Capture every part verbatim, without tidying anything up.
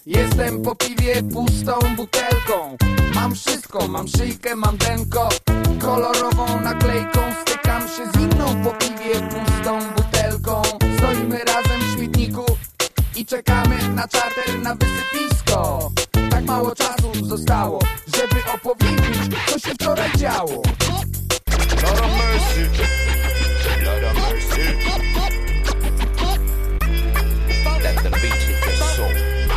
Jestem po piwie pustą butelką. Mam wszystko, mam szyjkę, mam denko. Kolorową naklejką stykam się z inną po piwie pustą butelką. Stoimy razem w śmietniku i czekamy na czarter na wysypisko. Tak mało czasu zostało, żeby opowiedzieć, co się wczoraj działo. Lord of mercy, Lord of mercy. Let the beat hit your soul.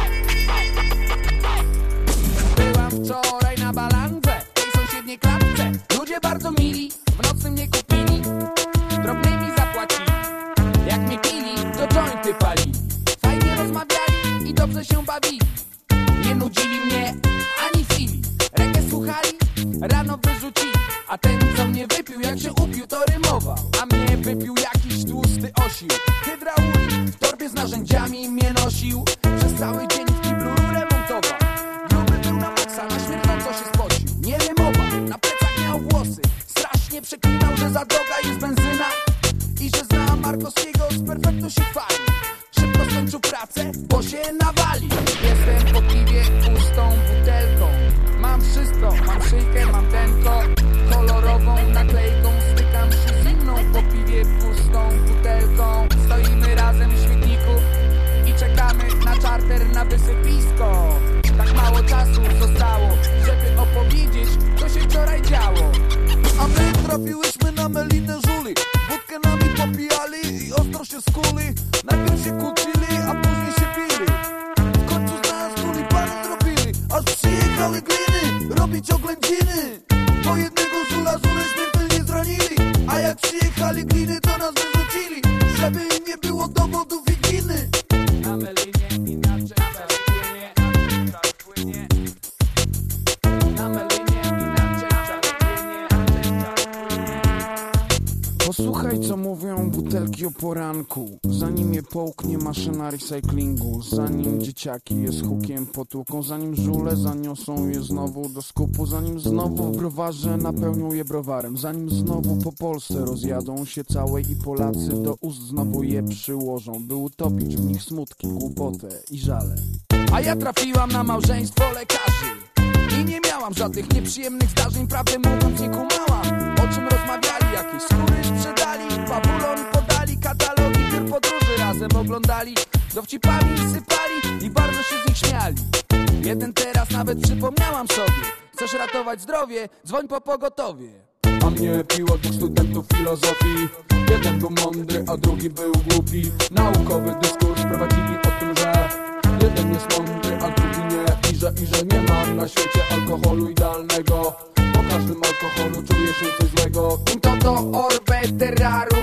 Byłam wczoraj na balance w tej sąsiedniej klatce. Ludzie bardzo mili, w nocnym nie kupili, drobnymi zapłacili. Jak mnie pili, to jointy palili. Fajnie rozmawiali i dobrze się bawili. Nie nudzili mnie ani chwili. Reggae słuchali, rano wyrzucili. A ten, co mnie wypił, jak się upił, to rymował. A mnie wypił jakiś tłusty osił. Hydraulik w torbie z narzędziami mnie nosił. Przez cały dzień w kiblu remontował. Gruby był na maksa, na śmierdząco się spocił. Nie rymował, na plecach miał włosy. Strasznie przeklinał, że za droga jest benzyna i że zna Markowskiego, z perfektu się chwali. Szybko skończył pracę, bo się nawali. Jestem po piwie pustą butelką. Mam wszystko, mam szyjkę, mam denko. Kolorową naklejką stykam się z inną po piwie pustą butelką. Stoimy razem w śmietniku i czekamy na czarter na wysypisko. Tak mało czasu zostało, żeby opowiedzieć, co się wczoraj działo. A my trafiłyśmy na Melinę Żuli. Wódkę nami popijali i ostro się skuli. Najpierw się kłócili, a później się pili. W końcu z nas tulipany zrobili. Aż przyjechały gliny robić oględziny. Po jednego żula żule śmiertelnie zranili. A jak przyjechali gliny, to nas wyrzucili, żeby im nie było dowodów i winy. Na Melinie inaczej czas płynie, czas płynie. Na Melinie inaczej czas płynie, czas płynie. Posłuchaj, co mówią butelki o poranku. Zanim je połknie maszyna recyklingu, zanim dzieciaki je z hukiem potłuką, zanim żule zaniosą je znowu do skupu, zanim znowu w browarze napełnią je browarem, zanim znowu po Polsce rozjadą się całej i Polacy do ust znowu je przyłożą, by utopić w nich smutki, głupotę i żale. A ja trafiłam na małżeństwo lekarzy i nie miałam żadnych nieprzyjemnych zdarzeń. Prawdę mówiąc, nie kumałam, o czym rozmawiali. Jakieś skóry sprzedali, babulon podali, katalogi biur podróży razem oglądali. Dowcipami sypali i bardzo się z nich śmiali. Jeden teraz nawet przypomniałam sobie: chcesz ratować zdrowie? Dzwoń po pogotowie. A mnie piło dwóch studentów filozofii. Jeden był mądry, a drugi był głupi. Naukowy dyskurs prowadzili o tym, że jeden jest mądry, a drugi nie. I że, i że nie ma na świecie alkoholu idealnego. Po każdym alkoholu czuje się coś złego. To to orbe terraru